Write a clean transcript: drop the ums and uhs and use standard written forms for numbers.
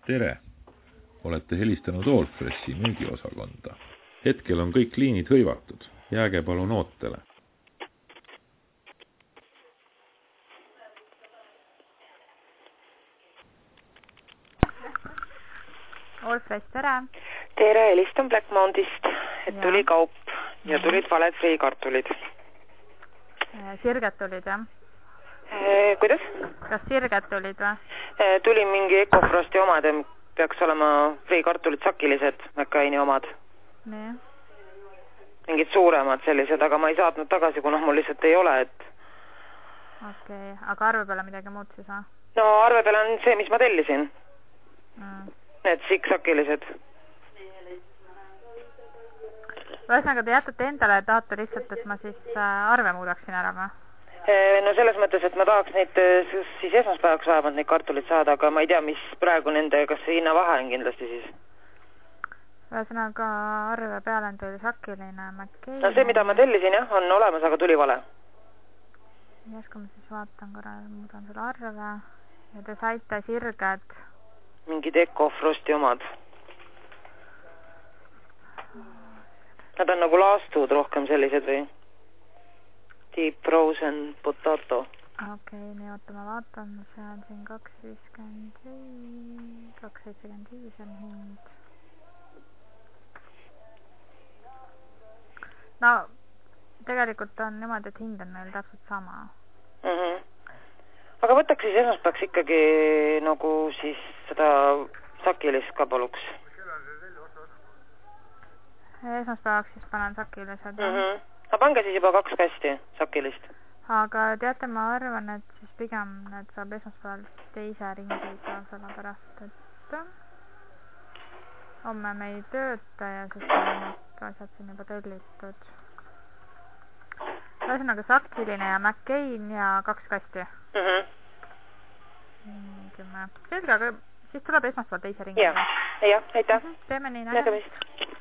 Tere! Olete helistanud Allfressi müügiosakonda. Hetkel on kõik liinid hõivatud. Jääge palun ootele. Allfresh, tere! Tere, helistan Blackmountist, et tuli kaup ja tulid valed friikartulid. Sirged tulid, jah? Kuidas? Kas sirged tulid või? Tuli mingi Ecofrosti omad ja peaks olema friikartulid sakilised, McCaini omad. Nii. Mingid suuremad sellised, aga ma ei saatnud tagasi, kuna mul lihtsalt ei ole, et... Okei, aga arve peale midagi muud siis, või? No arve peale on see, mis ma tellisin. Need siksakilised. Ühesõnaga, te jätate endale ja tahate lihtsalt, et ma siis arve muudaksin ära või? No selles mõttes, et ma tahaks neid siis esmaspäevaks vähemalt neid kartulid saada, aga ma ei tea, mis praegu nende, kas see hinnavahe on kindlasti siis. Ühesõnaga, arve peale on teil sakiline McCain. No see, mida ma tellisin, jah, on olemas, aga tuli vale. Järsku ma siis vaatan korra, muudan selle arve ja te saite sirged. Mingid Ecofrosti omad. Nad on nagu laastud rohkem sellised või? Deep frozen potato. Okei, nii oota, ma vaatan, see on siin 2.75 on hind. No, tegelikult on niimoodi, et hind on meil täpselt sama. Aga võtaks siis esmaspäevaks ikkagi nagu siis seda sakilist ka paluks. Esmaspäevaks siis panen sakilised. Aga pange siis juba 2 kasti sakilist. Aga teate, ma arvan, et siis pigem need saab esmaspäeval teise ringiga, sellepärast, et homme me ei tööta ja siis on need asjad siin juba tellitud. Ühesõnaga sakiline ja McCain ja 2 kasti. 10. Selge, aga siis tuleb esmaspäeval teise ringiga. Jah, aitäh. Teeme nii, nägemist.